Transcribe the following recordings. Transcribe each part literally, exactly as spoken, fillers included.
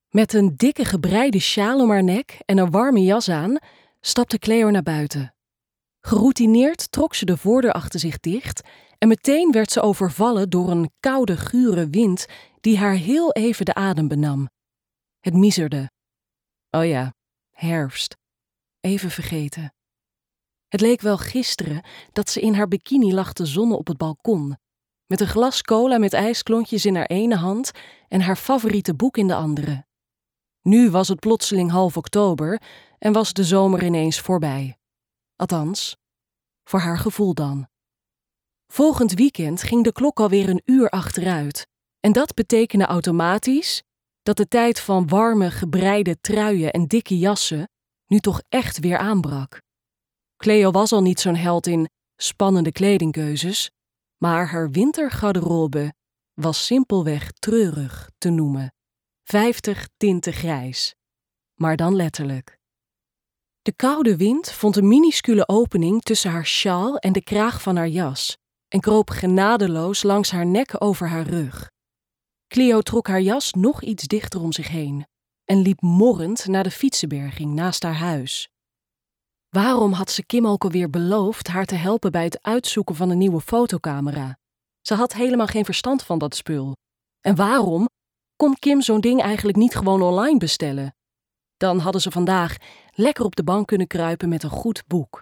Met een dikke gebreide sjaal om haar nek en een warme jas aan, stapte Cleo naar buiten. Geroutineerd trok ze de voordeur achter zich dicht en meteen werd ze overvallen door een koude, gure wind die haar heel even de adem benam. Het miezerde. Oh ja, herfst. Even vergeten. Het leek wel gisteren dat ze in haar bikini lag te zonnen op het balkon, met een glas cola met ijsklontjes in haar ene hand en haar favoriete boek in de andere. Nu was het plotseling half oktober en was de zomer ineens voorbij. Althans, voor haar gevoel dan. Volgend weekend ging de klok alweer een uur achteruit en dat betekende automatisch dat de tijd van warme, gebreide truien en dikke jassen nu toch echt weer aanbrak. Cleo was al niet zo'n held in spannende kledingkeuzes, maar haar wintergarderobe was simpelweg treurig te noemen. Vijftig tinten grijs. Maar dan letterlijk. De koude wind vond een minuscule opening tussen haar sjaal en de kraag van haar jas en kroop genadeloos langs haar nek over haar rug. Cleo trok haar jas nog iets dichter om zich heen en liep morrend naar de fietsenberging naast haar huis. Waarom had ze Kim ook alweer beloofd haar te helpen bij het uitzoeken van een nieuwe fotocamera? Ze had helemaal geen verstand van dat spul. En waarom kon Kim zo'n ding eigenlijk niet gewoon online bestellen? Dan hadden ze vandaag lekker op de bank kunnen kruipen met een goed boek.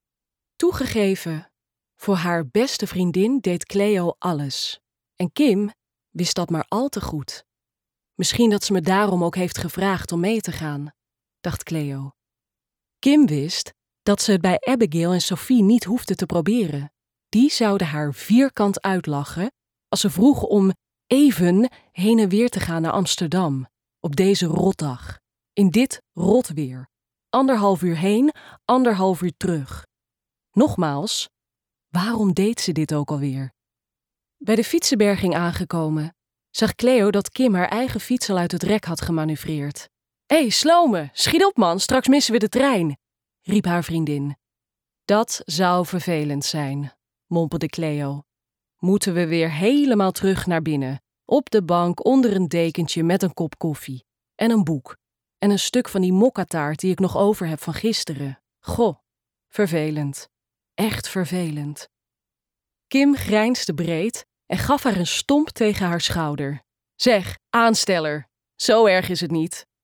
Toegegeven, voor haar beste vriendin deed Cleo alles. En Kim wist dat maar al te goed. Misschien dat ze me daarom ook heeft gevraagd om mee te gaan, dacht Cleo. Kim wist dat ze het bij Abigail en Sophie niet hoefde te proberen. Die zouden haar vierkant uitlachen als ze vroegen om even heen en weer te gaan naar Amsterdam op deze rotdag. In dit rotweer. Anderhalf uur heen, anderhalf uur terug. Nogmaals, waarom deed ze dit ook alweer? Bij de fietsenberging aangekomen, zag Cleo dat Kim haar eigen fiets al uit het rek had gemanoeuvreerd. Hé, hey, Slome, schiet op man, straks missen we de trein, riep haar vriendin. Dat zou vervelend zijn, mompelde Cleo. Moeten we weer helemaal terug naar binnen, op de bank onder een dekentje met een kop koffie en een boek en een stuk van die mokkataart die ik nog over heb van gisteren. Goh, vervelend. Echt vervelend. Kim grijnsde breed en gaf haar een stomp tegen haar schouder. Zeg, aansteller, zo erg is het niet.